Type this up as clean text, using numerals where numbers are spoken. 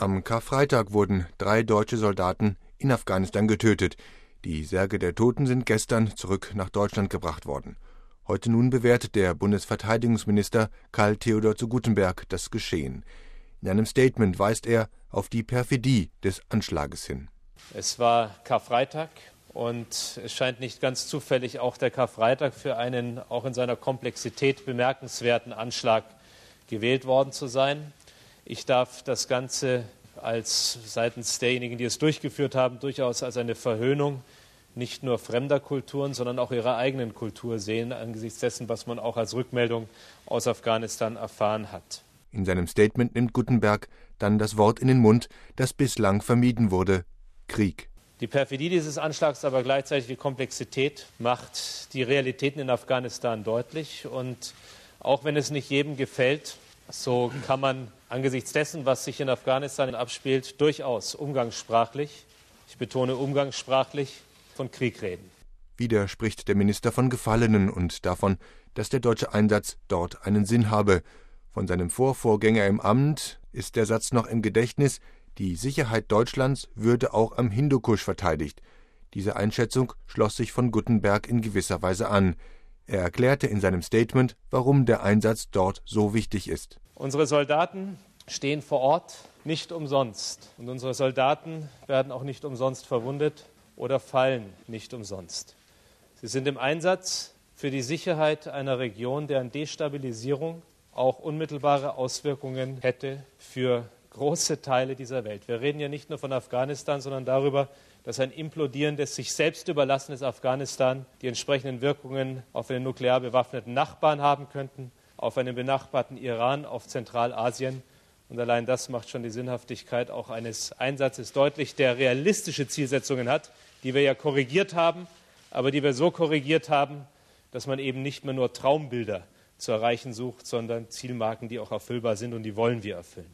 Am Karfreitag wurden 3 deutsche Soldaten in Afghanistan getötet. Die Särge der Toten sind gestern zurück nach Deutschland gebracht worden. Heute nun bewertet der Bundesverteidigungsminister Karl Theodor zu Guttenberg das Geschehen. In einem Statement weist er auf die Perfidie des Anschlages hin. Es war Karfreitag und es scheint nicht ganz zufällig auch der Karfreitag für einen auch in seiner Komplexität bemerkenswerten Anschlag gewählt worden zu sein. Ich darf das Ganze seitens derjenigen, die es durchgeführt haben, durchaus als eine Verhöhnung nicht nur fremder Kulturen, sondern auch ihrer eigenen Kultur sehen, angesichts dessen, was man auch als Rückmeldung aus Afghanistan erfahren hat. In seinem Statement nimmt Guttenberg dann das Wort in den Mund, das bislang vermieden wurde: Krieg. Die Perfidie dieses Anschlags, aber gleichzeitig die Komplexität macht die Realitäten in Afghanistan deutlich. Und auch wenn es nicht jedem gefällt, so kann man angesichts dessen, was sich in Afghanistan abspielt, durchaus umgangssprachlich, ich betone umgangssprachlich, von Krieg reden. Wieder spricht der Minister von Gefallenen und davon, dass der deutsche Einsatz dort einen Sinn habe. Von seinem Vorvorgänger im Amt ist der Satz noch im Gedächtnis: Die Sicherheit Deutschlands würde auch am Hindukusch verteidigt. Diese Einschätzung schloss sich von Guttenberg in gewisser Weise an. Er erklärte in seinem Statement, warum der Einsatz dort so wichtig ist. Unsere Soldaten stehen vor Ort nicht umsonst. Und unsere Soldaten werden auch nicht umsonst verwundet oder fallen nicht umsonst. Sie sind im Einsatz für die Sicherheit einer Region, deren Destabilisierung auch unmittelbare Auswirkungen hätte für große Teile dieser Welt. Wir reden ja nicht nur von Afghanistan, sondern darüber, dass ein implodierendes, sich selbst überlassenes Afghanistan die entsprechenden Wirkungen auf einen nuklear bewaffneten Nachbarn haben könnten, auf einen benachbarten Iran, auf Zentralasien. Und allein das macht schon die Sinnhaftigkeit auch eines Einsatzes deutlich, der realistische Zielsetzungen hat, die wir ja korrigiert haben, aber die wir so korrigiert haben, dass man eben nicht mehr nur Traumbilder zu erreichen sucht, sondern Zielmarken, die auch erfüllbar sind, und die wollen wir erfüllen.